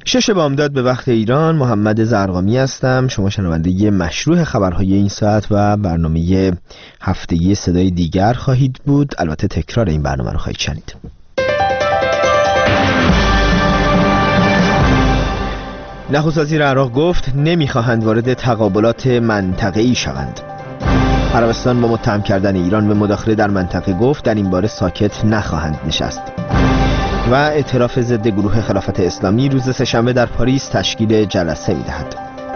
6 بامداد به وقت ایران. محمد زرقامی هستم. شما شنونده مشروع خبرهای این ساعت و برنامه هفتگی صدای دیگر خواهید بود. البته تکرار این برنامه رو خواهید شنید. نخست وزیر عراق گفت نمیخواهند وارد تقابلات منطقه‌ای شوند. عربستان با متهم کردن ایران به مداخله در منطقه گفت در این باره ساکت نخواهند نشست. و اعتراف ضد گروه خلافت اسلامی روز سه‌شنبه در پاریس تشکیل جلسه می‌دهد.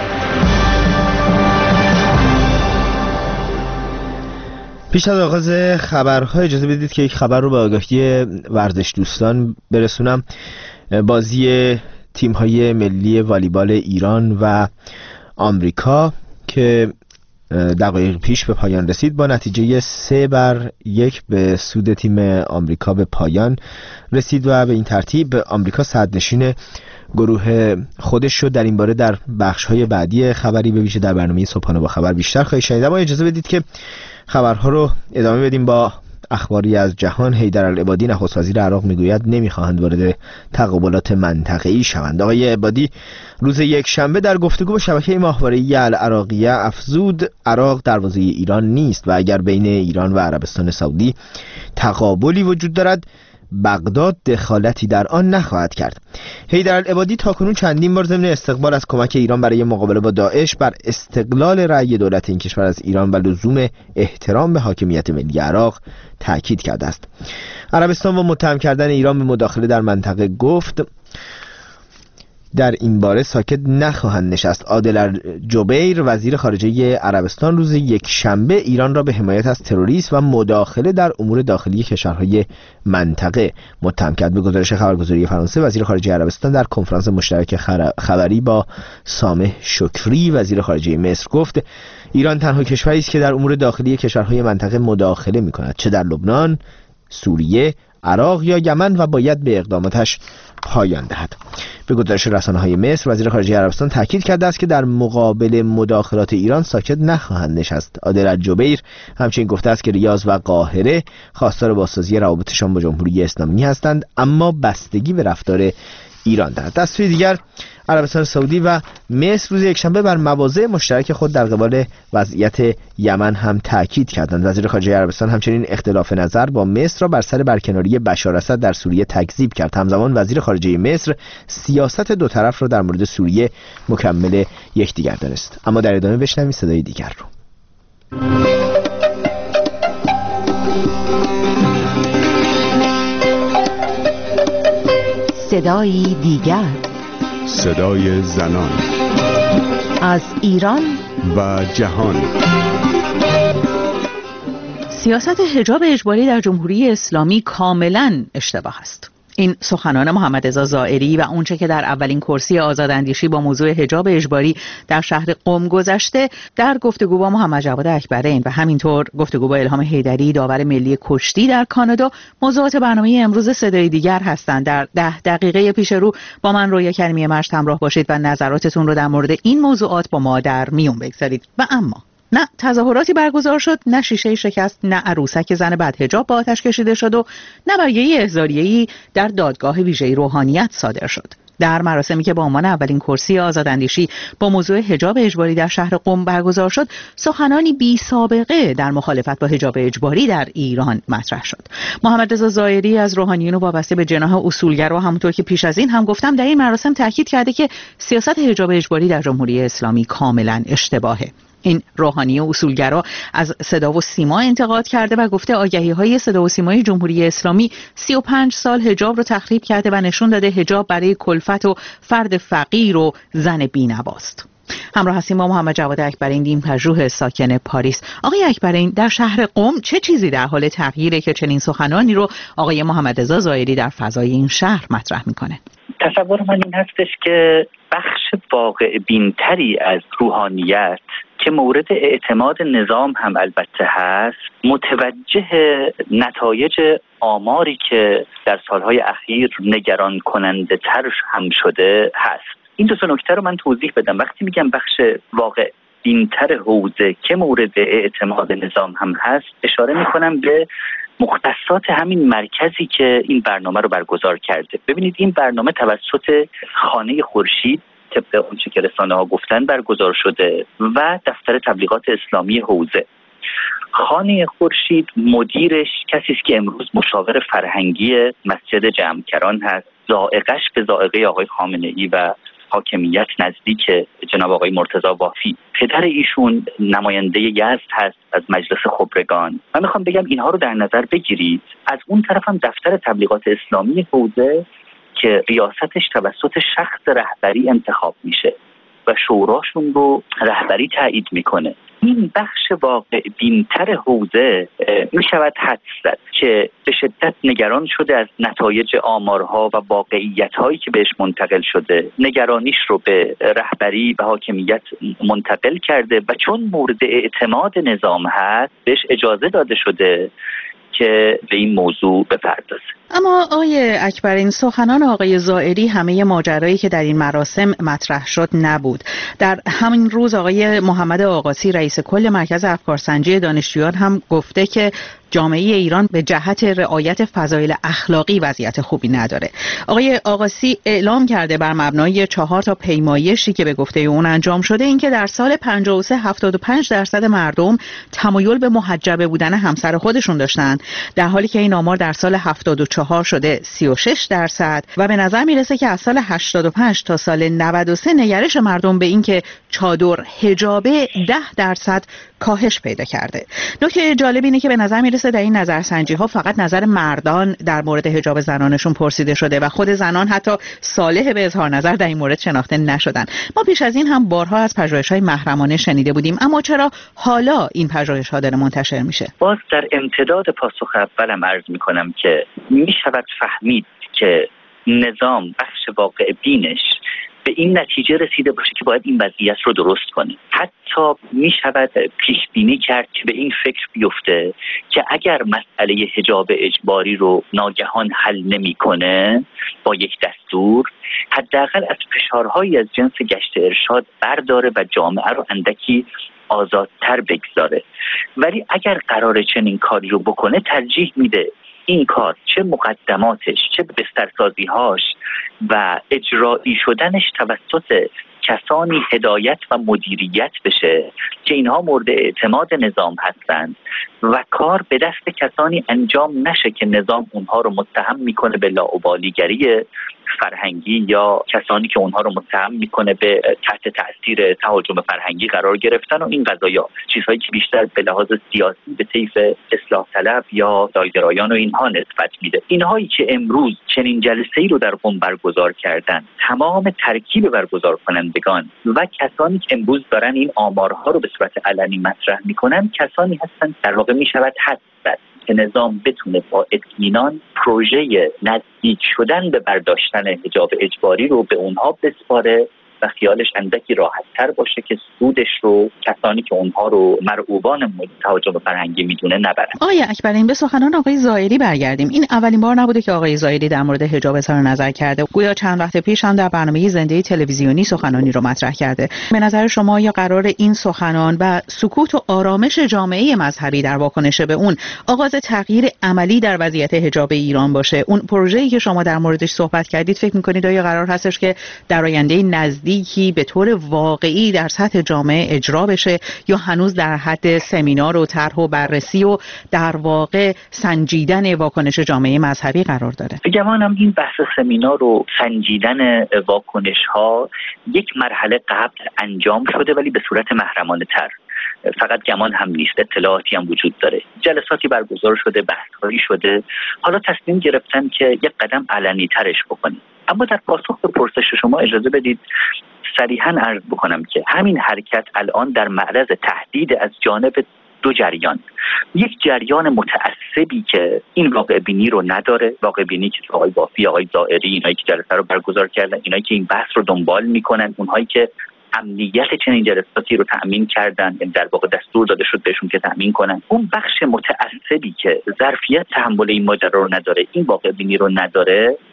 پیش از آغاز خبرها اجازه بدید که یک خبر رو به آگاهی ورزش دوستان برسونم. بازی تیم‌های ملی والیبال ایران و آمریکا که دقایق پیش به پایان رسید با نتیجه 3-1 به سود تیم آمریکا به پایان رسید و به این ترتیب آمریکا صدرنشین گروه خودش شد. در این باره در بخش‌های بعدی خبری به ویژه در برنامه صبحانه با خبر بیشتر خواهید شنید. اما اجازه بدید که خبرها رو ادامه بدیم با اخباری از جهان. حیدرالعبادی نخست وزیر عراق میگوید نمیخواهند وارد تقابلات منطقه‌ای شوند. آقای عبادی روز یکشنبه در گفتگو با شبکه ماهواره‌ای العراقیه افزود عراق دروازه ایران نیست و اگر بین ایران و عربستان سعودی تقابلی وجود دارد بغداد دخالتی در آن نخواهد کرد. حیدرالعبادی تاکنون چندین بار ضمن استقبال از کمک ایران برای مقابله با داعش بر استقلال رأی دولت این کشور از ایران و لزوم احترام به حاکمیت ملی عراق تاکید کرده است. عربستان با متهم کردن ایران به مداخله در منطقه گفت در این باره ساکت نخواهند نشست. عادل الجبیر وزیر خارجه عربستان روز یکشنبه ایران را به حمایت از تروریسم و مداخله در امور داخلی کشورهای منطقه متهم کرد. به گزارش خبرگزاری فرانسه وزیر خارجه عربستان در کنفرانس مشترک خبری با سامح شکری وزیر خارجه مصر گفت ایران تنها کشوری است که در امور داخلی کشورهای منطقه مداخله می‌کند، چه در لبنان، سوریه، عراق یا یمن، و باید به اقداماتش پایان دهد. به گزارش رسانه‌های مصر وزیر خارجه عربستان تاکید کرده است که در مقابل مداخلات ایران ساکت نخواهند نشست. عادل الجبیر همچنین گفته است که ریاض و قاهره خواستار بازسازی روابطشان با جمهوری اسلامی هستند اما بستگی به رفتار ایران دارد. از سوی دیگر عربستان سعودی و مصر روز یکشنبه بر مواضع مشترک خود در قبال وضعیت یمن هم تاکید کردند. وزیر خارجه عربستان همچنین اختلاف نظر با مصر را بر سر برکناری بشار اسد در سوریه تکذیب کرد. همزمان وزیر خارجه مصر سیاست دو طرف را در مورد سوریه مکمل یکدیگر دانست. اما در ادامه بشنویم صدای دیگر رو. صدای دیگر، صدای زنان از ایران و جهان. سیاست حجاب اجباری در جمهوری اسلامی کاملا اشتباه است. این سخنان محمد رضا زائری و اونچه که در اولین کرسی آزاداندیشی با موضوع حجاب اجباری در شهر قم گذشته در گفتگو با محمد جواد اکبرین و همینطور گفتگو با الهام حیدری داور ملی کشتی در کانادا موضوعات برنامه امروز صدای دیگر هستند. در 10 دقیقه پیش رو با من رویا کریمی مشت همراه باشید و نظراتتون رو در مورد این موضوعات با ما در میون بگذارید. و اما نه تظاهراتی برگزار شد، نه شیشه شکست، نه عروسک زن بدحجاب با آتش کشیده شد و نه برگه احضاریه‌ای در دادگاه ویژه روحانیت صادر شد. در مراسمی که با عنوان اولین کرسی آزاداندیشی با موضوع حجاب اجباری در شهر قم برگزار شد، سخنانی بی سابقه در مخالفت با حجاب اجباری در ایران مطرح شد. محمد رضا زائری از روحانیون وابسته به جناح اصولگرا همونطور که پیش از این هم گفتم در این مراسم تاکید کرده که سیاست حجاب اجباری در جمهوری اسلامی کاملا اشتباهه. این روحانی و اصولگرا از صدا و سیما انتقاد کرده و گفته آگهی‌های صدا و سیمای جمهوری اسلامی 35 سال حجاب رو تخریب کرده و نشون داده حجاب برای کلفت و فرد فقیر و زن بی‌نواست. همراه هستیم با محمد جواد اکبرین، دیم پژوه ساکن پاریس. آقای اکبرین، در شهر قم چه چیزی در حال تغییره که چنین سخنانی رو آقای محمد رضا زائری در فضای این شهر مطرح میکنه؟ تصور من این هستش که بخش واقع بینتری از روحانیت که مورد اعتماد نظام هم البته هست، متوجه نتایج آماری که در سالهای اخیر نگران کننده تر هم شده هست. این دو نکته رو من توضیح بدم. وقتی میگم بخش واقع بینتر حوزه که مورد اعتماد نظام هم هست، اشاره میکنم به مختصات همین مرکزی که این برنامه رو برگزار کرده. ببینید این برنامه توسط خانه خورشید طبق اونچه که رسانه‌ها گفتن برگزار شده و دفتر تبلیغات اسلامی حوزه. خانه خورشید مدیرش کسی است که امروز مشاور فرهنگی مسجد جمع‌کران هست. ذائقه‌اش به ذائقه آقای خامنه‌ای و حاکمیت نزدیک جناب آقای مرتضی وافی. پدر ایشون نماینده یزد هست از مجلس خبرگان. من میخوام بگم اینها رو در نظر بگیرید. از اون طرف هم دفتر تبلیغات اسلامی حوزه که ریاستش توسط شخص رهبری انتخاب میشه و شوراشون رو رهبری تایید میکنه. این بخش واقع بینتر حوزه می شود حدس زد که به شدت نگران شده از نتایج آمارها و واقعیت هایی که بهش منتقل شده. نگرانیش رو به رهبری و حاکمیت منتقل کرده و چون مورد اعتماد نظام هست بهش اجازه داده شده که به این موضوع بپردازه. اما آقای اکبر، این سخنان آقای زائری همه ماجرایی که در این مراسم مطرح شد نبود. در همین روز آقای محمد آقاسی رئیس کل مرکز افکارسنجی دانشجویان هم گفته که جامعه ایران به جهت رعایت فضایل اخلاقی وضعیت خوبی نداره. آقای آقاسی اعلام کرده بر مبنای 4 تا پیمایشی که به گفته اون انجام شده اینکه در سال 53 75% مردم تمایل به محجبه بودن همسر خودشون داشتن، در حالی که این آمار در سال 74 شده 36% و به نظر میرسه که از سال 85 تا سال 93 نگرش مردم به اینکه چادر حجابه 10% کاهش پیدا کرده. نکته جالب اینه که به نظر میرسه در این نظرسنجی ها فقط نظر مردان در مورد حجاب زنانشون پرسیده شده و خود زنان حتی صالح به اظهار نظر در این مورد شناخته نشدن. ما پیش از این هم بارها از پژوهش‌های محرمانه شنیده بودیم، اما چرا حالا این پژوهش‌ها داره منتشر میشه؟ باز در امتداد پاسخ اولم عرض میکنم که میشود فهمید که نظام بخش واقع بینش به این نتیجه رسیده باشه که باید این وضعیت رو درست کنه. حتی می شود پیش بینی کرد که به این فکر بیفته که اگر مسئله حجاب اجباری رو ناگهان حل نمی‌کنه با یک دستور، حداقل از فشارهایی از جنس گشت ارشاد برداره و جامعه رو اندکی آزادتر بگذاره. ولی اگر قراره چنین کاری رو بکنه ترجیح میده این کار چه مقدماتش چه بسترسازی‌هاش و اجرایی شدنش توسط کسانی هدایت و مدیریت بشه که اینها مورد اعتماد نظام هستند و کار به دست کسانی انجام نشه که نظام اونها رو متهم میکنه به لاابالیگری فرهنگی یا کسانی که اونها رو متهم میکنه به تحت تاثیر تهاجم فرهنگی قرار گرفتن و این قضایا، چیزهایی که بیشتر به لحاظ سیاسی به طیف اصلاح طلب یا دایگرایان و اینها نسبت میده. اینهایی که امروز چنین جلسه‌ای رو در قم برگزار کردن، تمام ترکیب برگزار کنندگان و کسانی که امروز دارن این آمارها رو به صورت علنی مطرح میکنن، کسانی هستند در واقع میشود حدس زد که نظام بتونه با اطمینان پروژه نزدیک شدن به برداشتن حجاب اجباری رو به اونها بسپاره و خیالش اندکی راحت تر باشه که سودش رو کسانی که اونها رو مرعوبان تهاجم فرهنگی میدونه نبرن. آقای اکبرین، به سخنان آقای زائری برگردیم. این اولین بار نبوده که آقای زائری در مورد حجاب اظهار نظر کرده. گویا چند وقت پیش هم در برنامه زنده تلویزیونی سخنانی رو مطرح کرده. به نظر شما یا قرار این سخنان و سکوت و آرامش جامعه مذهبی در واکنش به اون آغاز تغییر عملی در وضعیت حجاب ایران باشه؟ اون پروژه‌ای که شما در موردش صحبت کردید فکر می‌کنید آیا قرار هستش که در آینده نزدیک به طور واقعی در سطح جامعه اجرا بشه یا هنوز در حد سمینار و طرح و بررسی و در واقع سنجیدن واکنش جامعه مذهبی قرار داره؟ گمانم این بحث سمینار و سنجیدن واکنش ها یک مرحله قبل انجام شده ولی به صورت محرمانه تر. فقط گمان هم نیست، اطلاعاتی هم وجود داره. جلساتی برگزار شده، بحث‌هایی شده، حالا تصمیم گرفتن که یک قدم علنی ترش بکنیم. اما در پاسخ به پرسش شما اجازه بدید صریحاً عرض بکنم که همین حرکت الان در معرض تهدید از جانب دو جریان. یک جریان متعصبی که این واقع بینی رو نداره، واقع بینی که آقای وافی، آقای زائری، اینایی که جلسه رو برگزار کردن، اینایی که این بحث رو دنبال میکنن، اونهایی که امنیت چنین جلساتی رو تأمین کردن، یعنی در واقع دستور داده شد بهشون که تأمین کنن. اون بخش متعصبی که ظرفیت تحمل این ماجرا رو نداره، این واقع بینی رو نداره،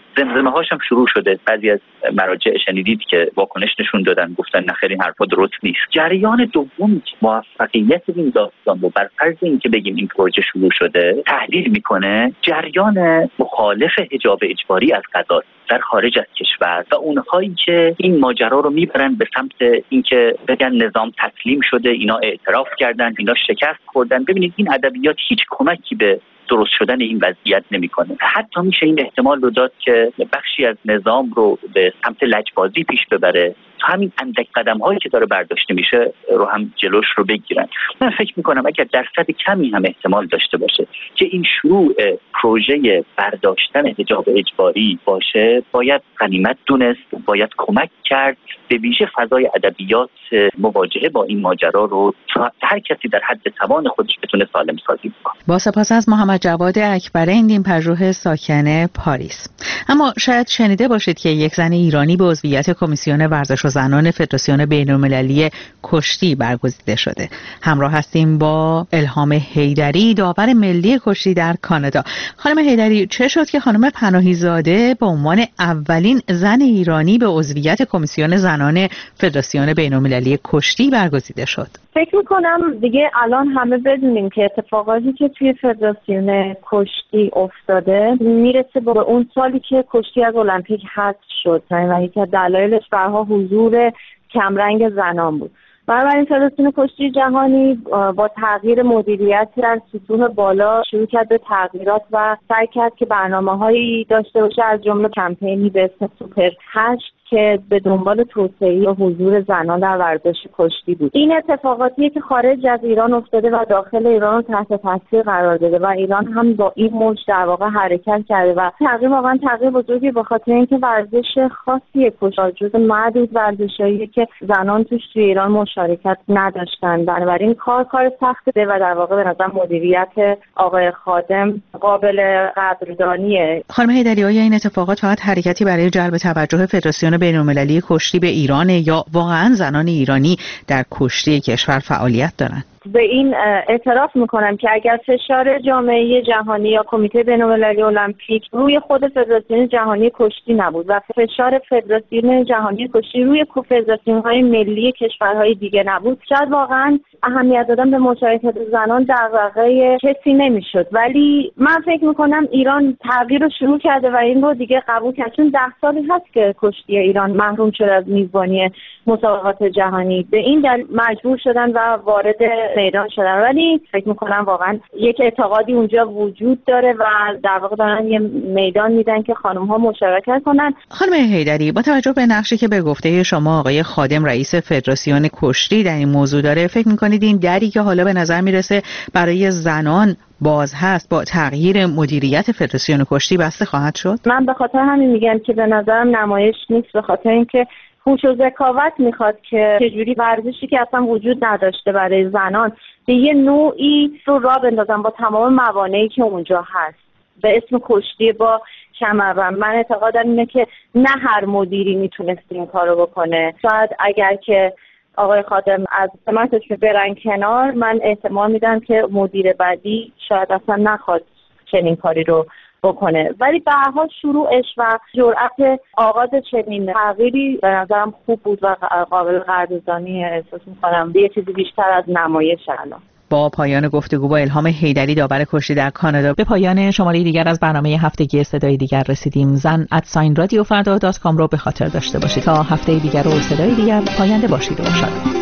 زمزمه هاش هم شروع شده. بعضی از مراجع شنیدید که واکنش نشون دادن، گفتن نه خیر این حرفا درست نیست. جریان دوم موفقیت این داستان رو بر فرض اینکه بگیم این پروژه شروع شده تحلیل میکنه جریان مخالف حجاب اجباری از قضا در خارج از کشور و اونهایی که این ماجرا رو میبرن به سمت اینکه بگن نظام تسلیم شده، اینا اعتراف کردن، اینا شکست خوردن. ببینید این ادبیات هیچ کمکی به درست شدن این وضعیت نمیکنه. حتی میشه این احتمال رو داد که بخشی از نظام رو به سمت لجبازی پیش ببره تا همین اندک قدم‌هایی که داره برداشته میشه رو هم جلوش رو بگیرن. من فکر میکنم اگر درصد کمی هم احتمال داشته باشه که این شروع پروژه برداشتن حجاب اجباری باشه، باید غنیمت دونست، باید کمک کرد به ویژه فضای ادبیات مواجهه با این ماجرا رو تا هر کسی در حد توان خودش بتونه سالم سازی بکنه. با سپاس از محمد جواد اکبرین، پژوه ساکن پاریس. اما شاید شنیده باشید که یک زن ایرانی به عضویت کمیسیون ورزش و زنان فدراسیون بین‌المللی کشتی برگزیده شده. همراه هستیم با الهام حیدری، داور ملی کشتی در کانادا. خانم حیدری، چه شد که خانم پناهی‌زاده به عنوان اولین زن ایرانی به عضویت کمیسیون زنان فدراسیون بین‌المللی کشتی برگزیده شد؟ فکر میکنم دیگه الان همه بدونیم که اتفاقاتی که توی فدراسیون کشتی افتاده میرسه به اون سالی که کشتی از المپیک حذف شد و یکی از دلایلش برها حضور کمرنگ زنان بود. بنابراین فدراسیون کشتی جهانی با تغییر مدیریت در سطوح بالا شروع کرد به تغییرات و سعی کرد که برنامه‌هایی داشته باشه، از جمله کمپینی به اسم سوپر 8 که به دنبال توسعه و حضور زنان در ورزش کشتی بود. این اتفاقاتیه که خارج از ایران افتاده و داخل ایران رو تحت تاثیر قرار داده و ایران هم با این موج در واقع حرکت کرده و تغییر واقعا تغییر بزرگی به خاطر اینکه ورزش خاصی کشتی جز معدود ورزشایی که زنان توش توی ایران مشارکت نداشتن. بنابراین کار سخته و در واقع به نظر مدیریت آقای خادم قابل قدردانیه. خانم حیدری، آیا این اتفاقات فقط حرکتی برای جلب توجه فدراسیون بین‌المللی کشتی به ایران یا واقعا زنان ایرانی در کشتی کشور فعالیت دارند؟ به این اعتراف میکنم که اگر فشار جامعه جهانی یا کمیته بین‌المللی المپیک روی خود فدراسیون جهانی کشتی نبود و فشار فدراسیون جهانی کشتی روی فدراسیون‌های ملی کشورهای دیگه نبود، شاید واقعا اهمیت دادن به مشارکت زنان دغدغه کسی نمیشد. ولی من فکر میکنم ایران تغییر رو شروع کرده و این رو دیگه قبول کرد، چون 10 سالی هست که کشتی ایران محروم شده از میزبانی مسابقات جهانی. به این دلیل مجبور شدن و وارد میدان شدن. ولی فکر میکنم واقعا یک اعتقادی اونجا وجود داره و در واقع دارن یه میدان میدن که خانم ها مشارکت کنن. خانم حیدری، با توجه به نقشی که به گفته شما آقای خادم رئیس فدراسیون کشتی در این موضوع داره، فکر میکنید این دری که حالا به نظر میرسه برای زنان باز هست با تغییر مدیریت فدراسیون کشتی بسته خواهد شد؟ من به خاطر همین میگم که به نظرم نمایش نیست، به خاطر اینکه هوش و ذکاوت میخواد که چجوری ورزشی که اصلا وجود نداشته برای زنان به یه نوعی رو راه بندازن با تمام موانعی که اونجا هست به اسم کشتی با کمربند. من اعتقادم اینه که نه هر مدیری میتونست این کارو بکنه. شاید اگر که آقای خادم از سمتش برن کنار، من احتمال میدم که مدیر بعدی شاید اصلا نخواد چنین کاری رو بکنه. ولی به هر حال شروعش و جرأت آغاز چنین تغییری به نظرم خوب بود و قابل قدردانی احساس می‌کنم. یه چیزی بیشتر از نمایش الان. با پایان گفتگو با الهام حیدری، داور کشتی در کانادا، به پایان شماره دیگر از برنامه هفتگی صدای دیگر رسیدیم. zan@radiofrda.com رو به خاطر داشته باشید تا هفته دیگر و صدای دیگر پاینده باشید و شاد.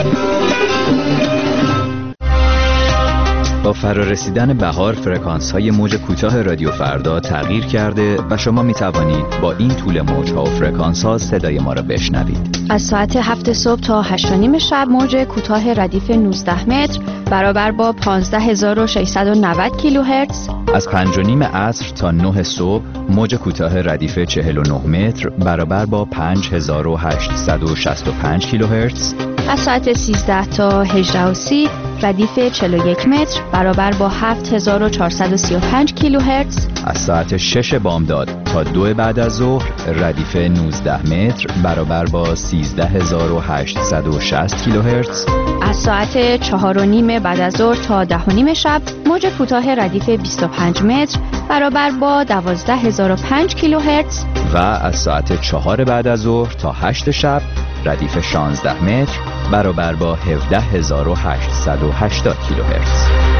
با فرارسیدن بهار فرکانس‌های موج کوتاه رادیو فردا تغییر کرده و شما می توانید با این طول موج‌ها و فرکانس‌ها صدای ما را بشنوید. از ساعت 7 صبح تا 8:30 شب موج کوتاه ردیف 19 متر برابر با 15690 کیلوهرتز. از 5:30 عصر تا 9 صبح موج کوتاه ردیف 49 متر برابر با 5865 کیلوهرتز. از ساعت 13 تا 18:30 ردیف 41 متر برابر با 7435 کیلوهرتز. از ساعت 6 بامداد تا 2 بعد از ظهر ردیف 19 متر برابر با 13860 کیلوهرتز. از ساعت 4:30 بعد از ظهر تا 10:30 شب موج کوتاه ردیف 25 متر برابر با 12005 کیلوهرتز. و از ساعت 4 بعد از ظهر تا 8 شب ردیف 16 متر برابر با 17880 کیلوهرتز.